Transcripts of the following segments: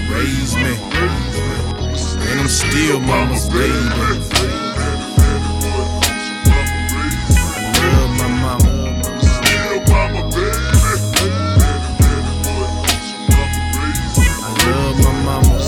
raised me, and I'm still mama's baby. I love my mama. I love my mama.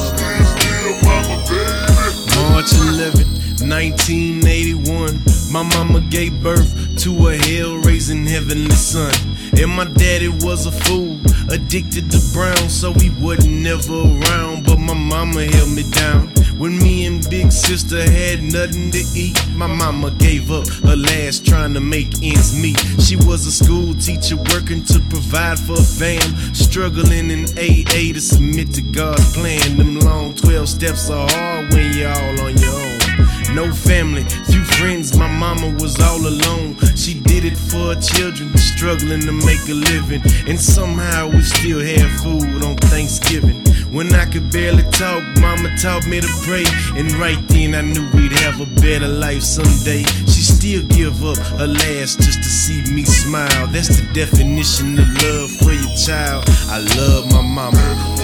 March 11, 1981, my mama gave birth to a hell-raising heavenly son. And my daddy was a fool, addicted to brown, so he wasn't never around. But my mama held me down. When me and big sister had nothing to eat, my mama gave up her last trying to make ends meet. She was a school teacher working to provide for a fam, struggling in AA to submit to God's plan. Them long 12 steps are hard when you're all on your own. No family, few friends, my mama was all alone. She did it for her children, struggling to make a living. And somehow we still had food on Thanksgiving. When I could barely talk, mama taught me to pray. And right then I knew we'd have a better life someday. She still give up her last just to see me smile. That's the definition of love for your child. I love my mama.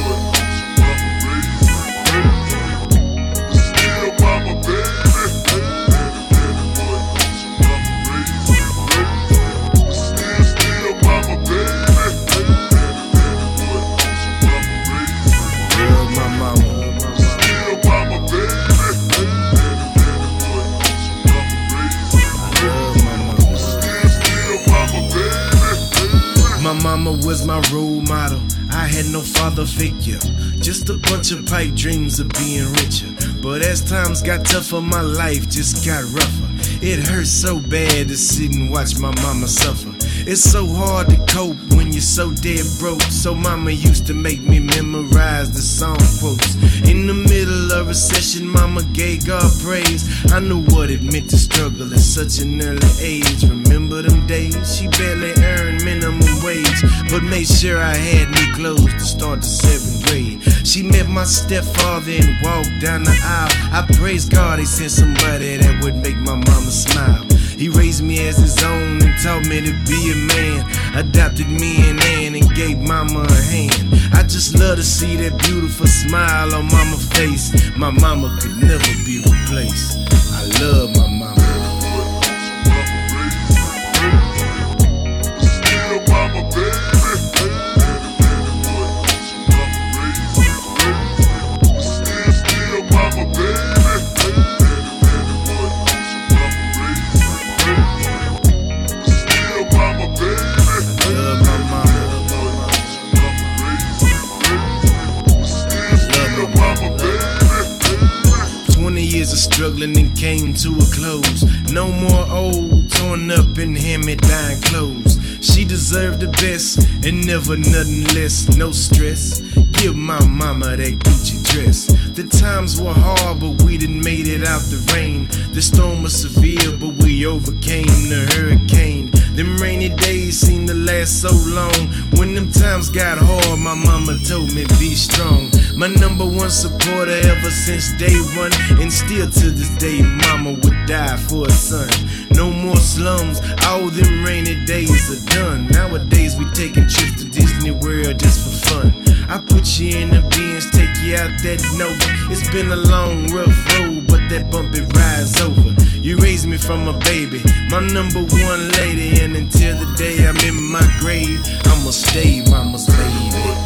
My mama was my role model. I had no father figure, just a bunch of pipe dreams of being richer. But as times got tougher, my life just got rougher. It hurt so bad to sit and watch my mama suffer. It's so hard to cope when you're so dead broke. So mama used to make me memorize the song quotes. In the middle of recession, mama gave God praise. I knew what it meant to struggle at such an early age. Remember them days? She barely earned minimum wage, but made sure I had new clothes to start the 7th grade. She met my stepfather and walked down the aisle. I praise God he sent somebody that would make my mama smile. He raised me as his own and taught me to be a man. Adopted me and Ann and gave mama a hand. I just love to see that beautiful smile on mama's face. My mama could never be replaced. I love my mama. Years of struggling and came to a close. No more old, torn up and hand-me-down clothes. She deserved the best and never nothing less. No stress, give my mama that Gucci dress. The times were hard, but we done made it out the rain. The storm was severe, but we overcame the hurricane. Them rainy days seemed to last so long. When them times got hard, my mama told me be strong. My number one supporter ever since day one. And still to this day, mama would die for a son. No more slums, all them rainy days are done. Nowadays we taking trips to Disney World just for fun. I put you in the Benz, take you out that Nova. It's been a long, rough road, but that bumpy ride's over. You raised me from a baby, my number one lady. And until the day I'm in my grave, I'ma stay mama's baby.